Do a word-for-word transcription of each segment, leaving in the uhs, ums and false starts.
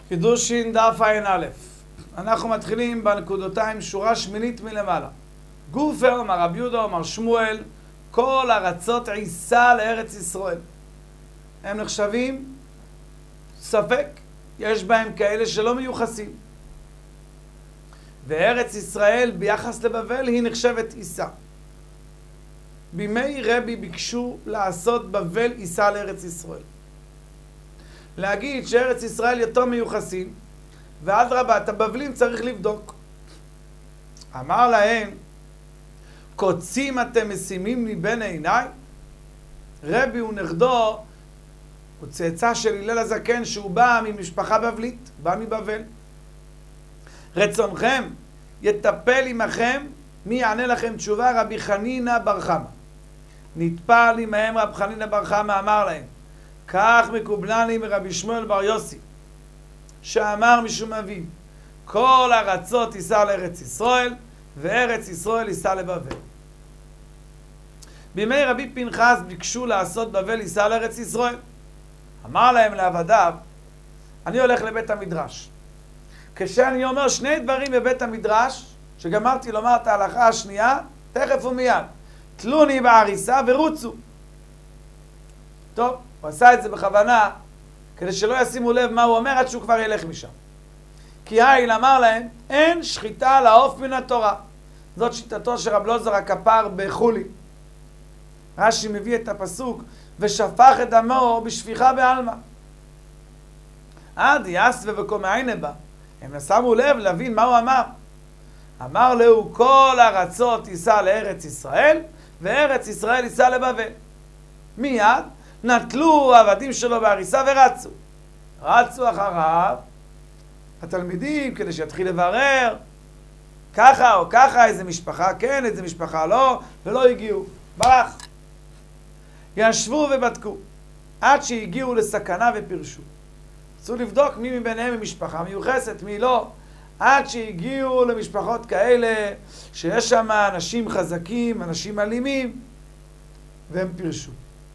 קידושין דף עין א'. אנחנו מתחילים בנקודותיים שורה שמינית מלמעלה. גופה אומר רבי יהודה אומר שמואל, כל ארצות עיסה לארץ ישראל. הם נחשבים ספק, יש בהם כאלה שלא מיוחסים. וארץ ישראל ביחס לבבל היא נחשבת עיסה. בימי רבי ביקשו לעשות בבל עיסה לארץ ישראל. להגיד שארץ ישראל יותר מיוחסים, ועד רבה, את הבבלים צריך לבדוק. אמר להם, קוצים אתם משימים מבין עיניי? רבי הוא נכדו, הוא צאצא של הלל הזקן, שהוא בא ממשפחה בבלית, בא מבבל. רצונכם יטפל עמכם, מי יענה לכם תשובה? רבי חנינא בר חמא. נטפל עמהם רבי חנינא בר חמא, אמר להם, כך מקובלני מרבי שמואל בר יוסי, שאמר משום אביו, כל ארצות ייסע לארץ ישראל, וארץ ישראל ייסע לבבל. בימי רבי פנחס ביקשו לעשות בבל ייסע לארץ ישראל. אמר להם לעבדיו, אני הולך לבית המדרש. כשאני אומר שני דברים בבית המדרש, שגמרתי לומר את ההלכה השנייה, תכף ומיד, תלוני בעריסה ורוצו. טוב, הוא עשה את זה בכוונה, כדי שלא ישימו לב מה הוא אומר עד שהוא כבר ילך משם. כי העיל אמר להם, אין שחיטה לעוף מן התורה. זאת שיטתו של רב אלעזר הכפר בחולי. רש"י מביא את הפסוק, ושפך את דמו בשפיכה בעלמא. עד יסווה וקומעיינה בה. הם שמו לב להבין מה הוא אמר. אמר לו, כל ארצות ייסע לארץ ישראל, וארץ ישראל ייסע לבבל. מיד נטלו העבדים שלו בהריסה ורצו. רצו אחריו התלמידים כדי שיתחיל לברר ככה או ככה, איזה משפחה כן, איזה משפחה לא, ולא הגיעו. ברח. ישבו ובדקו עד שהגיעו לסכנה ופרשו. רצו לבדוק מי מביניהם היא משפחה מיוחסת, מי לא, עד שהגיעו למשפחות כאלה שיש שם אנשים חזקים, אנשים אלימים, והם פרשו.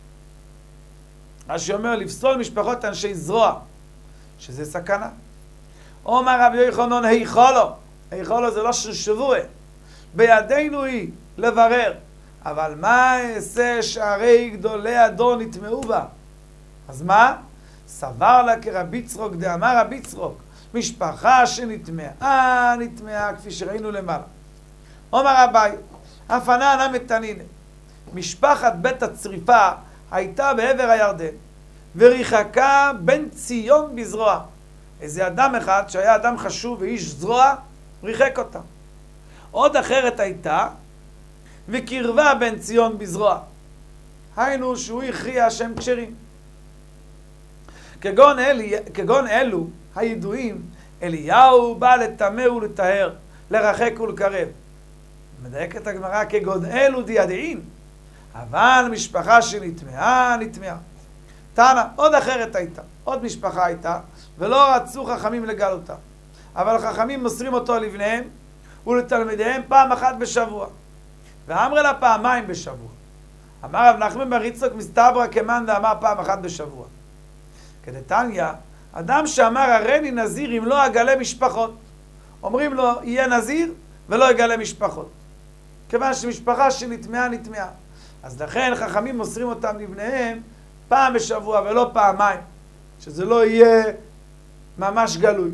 רש"י אומר לפסול משפחות אנשי זרוע, שזה סכנה. אומר רבי יוחנן, היכולו, היכולו זה לא שבוע, בידינו היא לברר, אבל מה אעשה שערי גדולי הדור נטמעו בה? אז מה? סבר לה כרבי יצחוק דאמר רבי יצחוק, משפחה שנטמעה, נטמעה כפי שראינו למעלה. אומר רבי, הפנה מתנינא, משפחת בית הצריפה הייתה בעבר הירדן, וריחקה בין ציון בזרוע. איזה אדם אחד שהיה אדם חשוב ואיש זרוע, ריחק אותה. עוד אחרת הייתה, וקרבה בין ציון בזרוע. היינו שהוא הכריע השם כשרים. כגון, אלי, כגון אלו הידועים, אליהו בא לטמא ולטהר, לרחק ולקרב. מדייקת הגמרא, כגון אלו דידעין, אבל משפחה שנטמעה, נטמעה. תנא, עוד אחרת הייתה, עוד משפחה הייתה, ולא רצו חכמים לגלותה. אבל חכמים מוסרים אותו לבניהם ולתלמידיהם פעם אחת בשבוע. ואמר לה פעמיים בשבוע. אמר רב נחמן בר יצחק מסתברא כמאן דאמר פעם אחת בשבוע. כדתניא, אדם שאמר הריני נזיר אם לא אגלה משפחות. אומרים לו, יהיה נזיר ולא יגלה משפחות. כיוון שמשפחה שנטמעה, נטמעה. אז לכן חכמים מוסרים אותם לבניהם פעם בשבוע ולא פעמיים, שזה לא יהיה ממש גלוי.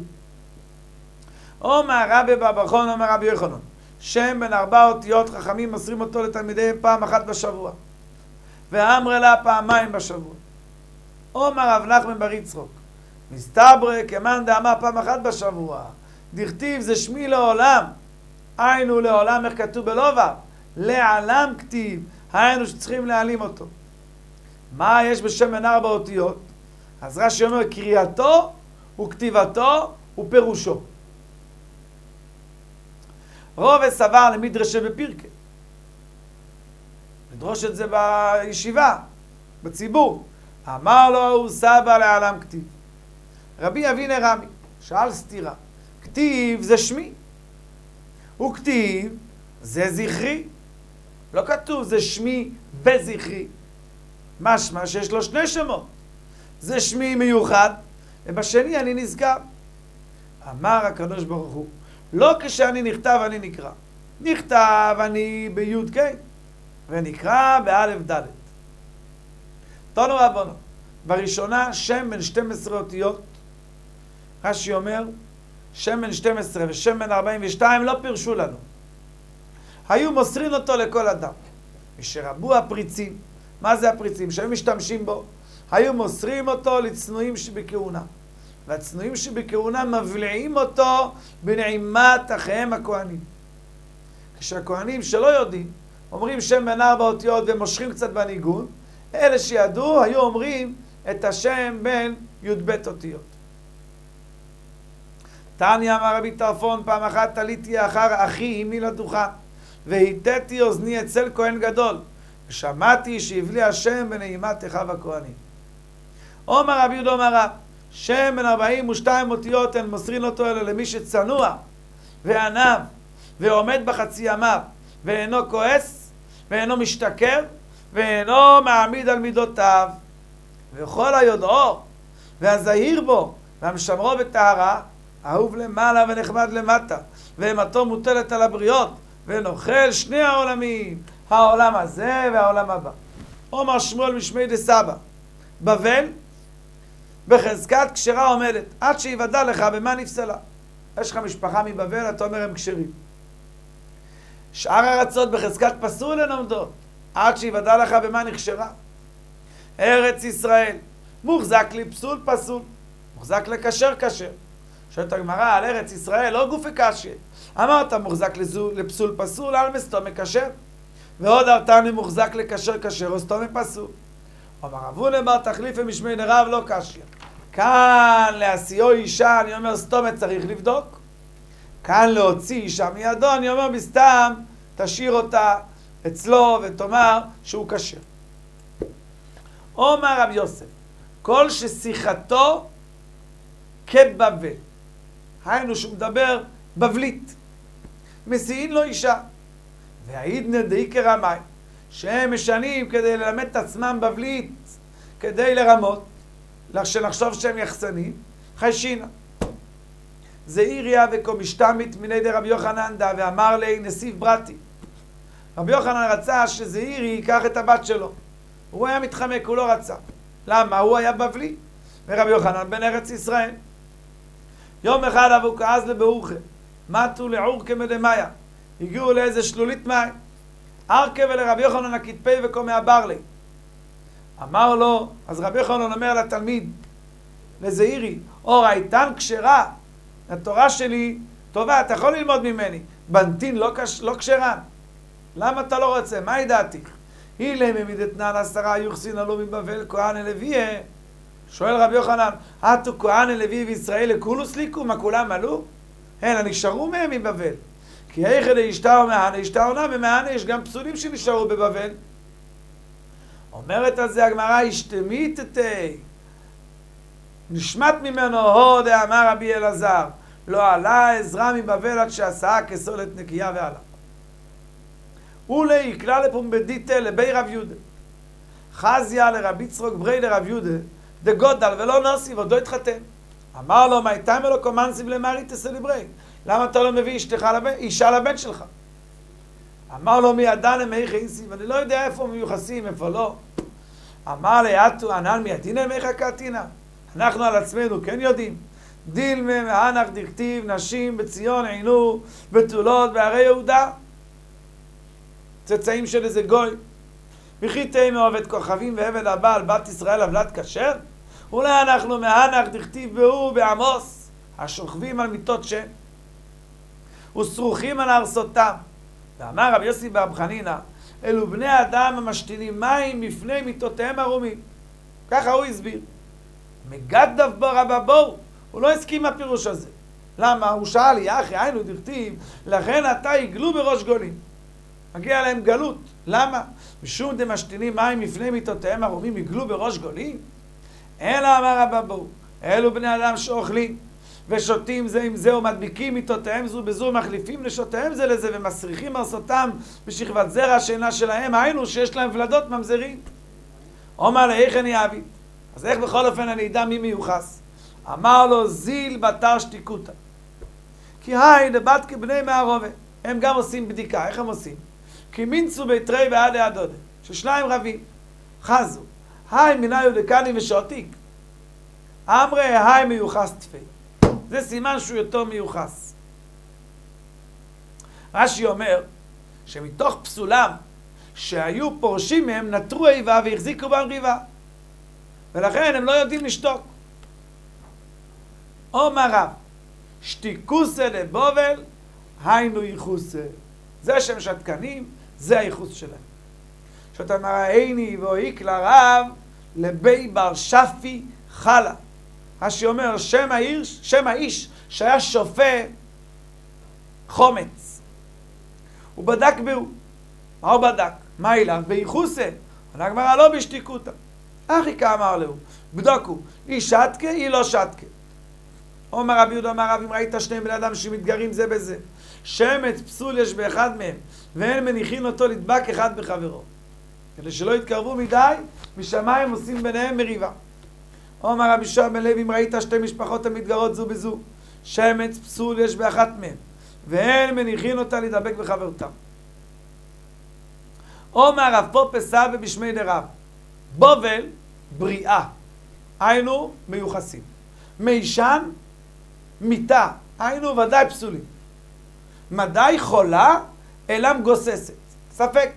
אומר רבי בבחון, אומר רבי יוחנן, שם בין ארבע אותיות חכמים מוסרים אותו לתלמידיהם פעם אחת בשבוע, ואמר לה פעמיים בשבוע. אומר רב נחמן בר יצחק, מסתברא כמאן דאמר פעם אחת בשבוע, דכתיב זה שמי לעולם, היינו לעולם, איך כתוב בלובה, לעלם כתיב, היינו שצריכים להעלים אותו. מה יש בשם בין ארבע אותיות? אז רש"י אומר קריאתו וכתיבתו ופירושו. רובע סבר למדרשה בפרקה. לדרוש את זה בישיבה, בציבור. אמר לו הוא סבא לעלם כתיב. רבי אבינה רמי שאל סתירה. כתיב זה שמי. וכתיב זה זכרי. לא כתוב זה שמי וזכרי. משמע שיש לו שני שמות. זה שמי מיוחד, ובשני אני נזכר. אמר הקדוש ברוך הוא, לא כשאני נכתב אני נקרא. נכתב אני בי' ק' ונקרא באלף ד'. תנו רבנו, בראשונה שם בן שתים עשרה אותיות, רש"י אומר, שם בן שתים עשרה ושם בן ארבעים ושתיים לא פירשו לנו. היו מוסרים אותו לכל אדם. משרבו הפריצים, מה זה הפריצים? שהיו משתמשים בו, היו מוסרים אותו לצנועים שבכהונה. והצנועים שבכהונה מבליעים אותו בנעימת אחיהם הכהנים. כשהכהנים שלא יודעים, אומרים שם בן ארבע אותיות ומושכים קצת בניגון, אלה שידעו היו אומרים את השם בין י"ב אותיות. תניא אמר רבי טרפון, פעם אחת עליתי אחר אחי אמי לדוכן, והיטתי אוזני אצל כהן גדול, ושמעתי שהבלי השם בנעימת אחיו הכהנים. אומר רבי יהודה אמר רב, שם בן ארבעים ושתיים אותיות אין מוסרין אותו אלא למי שצנוע וענב ועומד בחצי ימיו, ואינו כועס ואינו משתכר ואינו מעמיד על מידותיו. וכל היודעו והזהיר בו והמשמרו בטהרה, אהוב למעלה ונחמד למטה, ואימתו מוטלת על הבריות, ונאכל שני העולמים, העולם הזה והעולם הבא. אומר שמואל משמי דסבא, בבל בחזקת כשרה עומדת, עד שיוודע לך במה נפסלה. יש לך משפחה מבבל, אתה אומר הם כשרים. שאר ארצות בחזקת פסול הן עומדות, עד שיוודע לך במה נכשרה. ארץ ישראל מוחזק לפסול פסול, מוחזק לקשר כשר. שואלת הגמרא על ארץ ישראל, לא גופי קשה. אמרת מוחזק לפסול פסול, על מסתום מקשר. ועוד ארתני מוחזק לקשר כשר, או סתום פסול. אמר רבונה בר תחליף ומשמי דרב לא קשיא. כאן להשיאו אישה, אני אומר סתום צריך לבדוק. כאן להוציא אישה מידו, אני אומר בסתם, תשאיר אותה אצלו ותאמר שהוא כשר. אומר רב יוסף, כל ששיחתו כבבל, היינו שהוא מדבר בבלית, מסיעין לו אישה, והעידנא דאיקרא מאי, שהם משנים כדי ללמד את עצמם בבלית, כדי לרמות, שנחשוב שהם יחסנים, חיישינה. זעיריה וקומשתמית מיני דרבי יוחנן דא, ואמר לי נסיב ברתי. רבי יוחנן רצה שזעירי ייקח את הבת שלו. הוא היה מתחמק, הוא לא רצה. למה? הוא היה בבלי, ורבי יוחנן בן ארץ ישראל. יום אחד אבו כעס לבאורכם, מתו לעורקה מדמיה, הגיעו לאיזה שלולית מים, ארכה ולרבי יוחנן הכתפי וקומי הברלי. אמר לו, אז רבי יוחנן אומר לתלמיד, לזעירי, אור הייתן כשרה, התורה שלי טובה, אתה יכול ללמוד ממני, בנתין לא, קש, לא כשרה. למה אתה לא רוצה? מה ידעתי? היא לממידתנן עשרה יוחסין עלו מבבל כהן הלוויה. שואל רבי יוחנן, אתו כהן הלוי וישראל לכולוס ליקו, מה כולם עלו? אין, נשארו מהם מבבל. כי היכד הישתאו מהנה, הישתאו נא, ומהנה יש גם פסולים שנשארו בבבל. אומרת על זה הגמרא, השתמית תתי. נשמט ממנו הוד, אמר רבי אלעזר, לא עלה עזרא מבבל עד שעשה כסולת נקייה ועלה. אולי יקלה לפומבדיטה לבי רב יהודה. חזיה לרבי צרוק ברי לרב יהודה, דגודל ולא נוסי ועוד לא התחתן. אמר לו, מה איתם אלו קומנסיב למרי תסלברי? למה אתה לא מביא אשתך לבן, אישה לבן שלך? אמר לו, מי ידענה מאיך אינסי, ואני לא יודע איפה מיוחסים, איפה לא. אמר לי, אתו ענן מייתינה מאיך הקעתינה. אנחנו על עצמנו כן יודעים. דילמה מהנח דכתיב, נשים בציון עינו, בתולות בערי יהודה. צאצאים של איזה גוי. וכי תימא עובד כוכבים ועבד הבעל בת ישראל עבלת כשר? אולי אנחנו מהנח דכתיב והוא בעמוס, השוכבים על מיטות שם, וסרוכים על ארסותם. ואמר רבי יוסי בר חנינא, אלו בני אדם המשתינים מים מפני מיטותיהם ערומים. ככה הוא הסביר. מגדף בו רבא בור, הוא לא הסכים מהפירוש הזה. למה? הוא שאל לי, אחי, היינו דכתיב, לכן אתה יגלו בראש גולים. מגיע להם גלות. למה? משום דמשתינים מים מפני מיטותיהם ערומים יגלו בראש גולים? אלא אמר רבא בור, אלו בני אדם שאוכלים ושותים זה עם זה ומדביקים מיטותיהם זו בזו, מחליפים נשותיהם זה לזה ומסריחים ארסותם בשכבת זרע השינה שלהם, היינו שיש להם ולדות ממזרים. אומר לה, איך אני אעביד? אז איך בכל אופן אני אדע מי מיוחס? אמר לו, זיל בתר שתיקותא. כי היי לבת כבני מערובה. הם גם עושים בדיקה. איך הם עושים? כי מינצו ביתרי ועד הדודה. ששניים רבים. חזו. היי מיניו דקני ושעתיק. אמרי היי מיוחס תפי. זה סימן שהוא יותר מיוחס. רש"י אומר שמתוך פסולם שהיו פורשים מהם נטרו איבה והחזיקו בהם ריבה. ולכן הם לא יודעים לשתוק. אומר רב, שתיקוסה לבובל, היינו ייחוסה. זה שהם שתקנים, זה הייחוס שלהם. שאתה מראיני ואוהיק לרב לבי בר שפי חלה. רש"י אומר, שם האיש, שם האיש שהיה שופע חומץ. הוא בדק בהו. מה הוא בדק? מה אליו? בייחוסה. עונה גמרא לא בשתיקותא. אחי כאמר לו, בדוקו, היא שתקה, היא לא שתקה. אומר רבי יהודה אמר רב, אם ראית שני בני אדם שמתגרים זה בזה, שמץ פסול יש באחד מהם, ואין מניחין אותו לדבק אחד בחברו. כדי שלא יתקרבו מדי, משמיים עושים ביניהם מריבה. אומר רבי יהושע בן לוי, אם ראית שתי משפחות המתגרות זו בזו, שמץ פסול יש באחת מהם, ואין מניחין אותה לדבק בחברתם. אומר רב פופה סבא בשמי דרב, בובל בריאה, היינו מיוחסים. מישן מיטה, היינו ודאי פסולים. מדי חולה, אלם גוססת. ספק.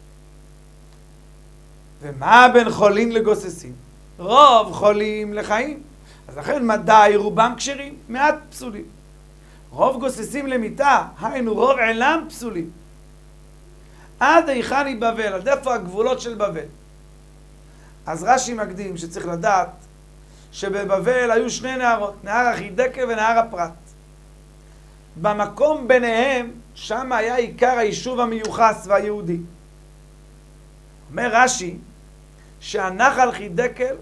ומה בין חולים לגוססים? רוב חולים לחיים. אז לכן מדי רובם כשרים, מעט פסולים. רוב גוססים למיטה, היינו רוב עילם פסולים. עד היכן היא בבל, עד איפה הגבולות של בבל. אז רש"י מקדים שצריך לדעת שבבבל היו שני נהרות, נהר החידקל ונהר הפרת. במקום ביניהם, שם היה עיקר היישוב המיוחס והיהודי. אומר רש"י שהנחל חידקל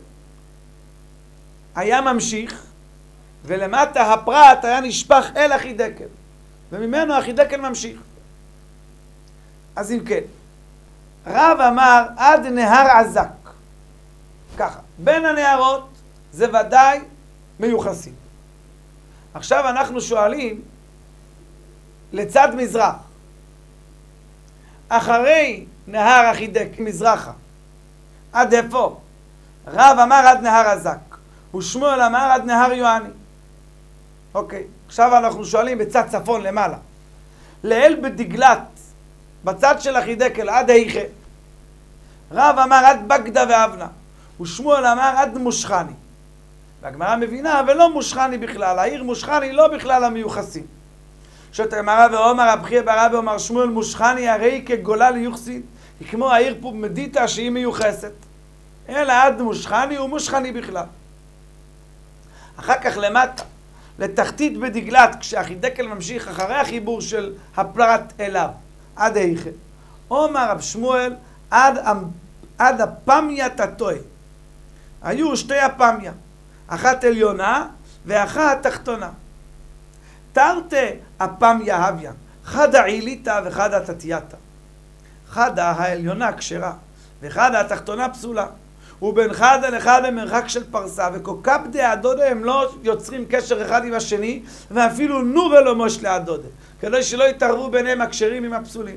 היה ממשיך, ולמטה הפרת היה נשפך אל החידקל, וממנו החידקל ממשיך. אז אם כן, רב אמר עד נהר עזק. ככה, בין הנהרות זה ודאי מיוחסים. עכשיו אנחנו שואלים לצד מזרח. אחרי נהר החידק מזרחה. עד איפה? רב אמר עד נהר עזק. ושמואל אמר עד נהר יואני. אוקיי, עכשיו אנחנו שואלים בצד צפון למעלה. לאל בדגלת, בצד של החידקל עד היכה. רב אמר עד בגדה ואבנה. ושמואל אמר עד מושכני. והגמרא מבינה, ולא מושכני בכלל. העיר מושכני לא בכלל המיוחסים. שאת הגמרא ואומר רב חייא בר אבא אומר שמואל מושכני הרי כגולה ליוחסין. היא כמו העיר פה מדיטה שהיא מיוחסת. אלא עד מושכני ומושכני בכלל. אחר כך למטה, לתחתית בדגלת, כשהחידקל ממשיך אחרי החיבור של הפרת אליו, עד היכה. אומר רב שמואל עד, עד הפמיה תתוי. היו שתי הפמיה, אחת עליונה ואחת תחתונה. תרתי הפמיה הביה, חדה עיליתא וחדה תתייתא. חדה העליונה כשרה, וחדה התחתונה פסולה. ובין חדה לחדה מרחק של פרסה, וכוקפ דהדודה הם לא יוצרים קשר אחד עם השני, ואפילו נו ולא מוש להדודה, כדי שלא יתערבו ביניהם הכשרים עם הפסולים.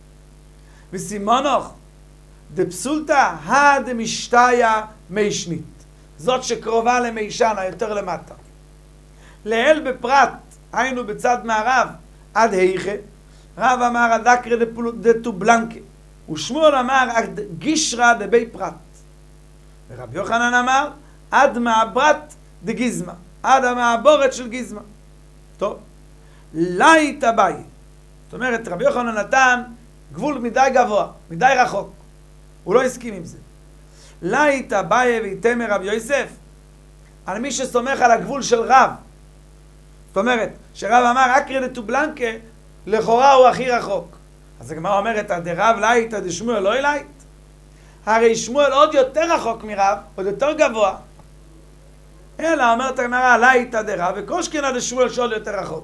וסימונוך, דפסולתא הדמשתיה מישנית. זאת שקרובה למישנה, יותר למטה. לאל בפרט, היינו בצד מערב, עד היכה, רב אמר עד אקרא דטובלנקה, ושמואל אמר עד גישרא דבי פרט. ורב יוחנן אמר עד מעברת דגיזמה, עד המעבורת של גיזמה. טוב, לית אביי. זאת אומרת, רב יוחנן נתן גבול מדי גבוה, מדי רחוק. הוא לא הסכים עם זה. לית אביי ויתמר רב יוסף, על מי שסומך על הגבול של רב. זאת אומרת, שרב אמר אקרא דטובלנקה, לכאורה הוא הכי רחוק. אז הגמרא אומרת, דרב לית דשמואל לא לית? הרי שמואל עוד יותר רחוק מרב, עוד יותר גבוה. אלא אומרת הגמרא לית דרב, וקושקינא דשמואל שעוד יותר רחוק.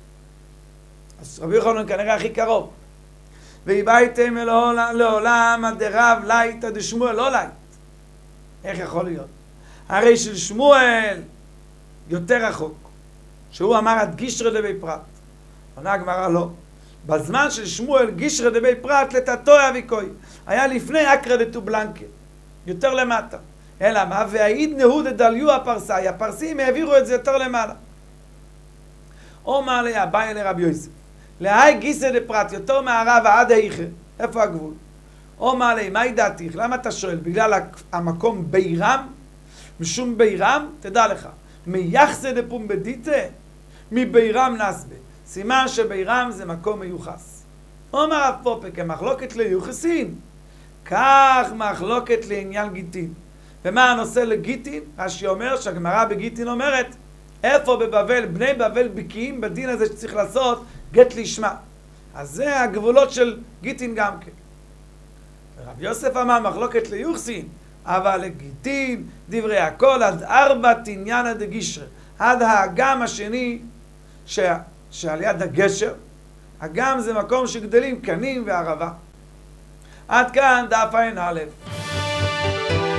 אז רבי יוחנן כנראה הכי קרוב. והיבייתם לעולם דרב לית דשמואל לא לית. איך יכול להיות? הרי של שמואל יותר רחוק, שהוא אמר עד גישרא דבי פרט. עונה הגמרא לא. בזמן של שמואל גישרא דבי פרת לטאטוי אביקוי. היה לפני אקרא דטובלנקה. יותר למטה. אלא מה? והעיד נהוד דליו הפרסאי. הפרסים העבירו את זה יותר למעלה. או מה עליה? באי לרבי יוסף. להי גיסא דפרת, יותר מהרב עד האיכר. איפה הגבול? או מה עליה? מה ידעתיך? למה אתה שואל? בגלל המקום בירם? משום בירם? תדע לך. מייחסא דפומבדיתא? מבירם נסבה. סימן שבירם זה מקום מיוחס. אומר רב פופה, כמחלוקת ליוחסין, כך מחלוקת לעניין גיטין. ומה הנושא לגיטין? רש"י אומר שהגמרא בגיטין אומרת, איפה בבבל, בני בבל בקיאים בדין הזה שצריך לעשות גט לשמה. אז זה הגבולות של גיטין גם כן. רב יוסף אמר מחלוקת ליוחסין, אבל לגיטין דברי הכל עד ארבע תניאנה דגישרא, עד האגם השני ש... שעל יד הגשר. אגם זה מקום שגדלים קנים וערבה. עד כאן דף ע"א.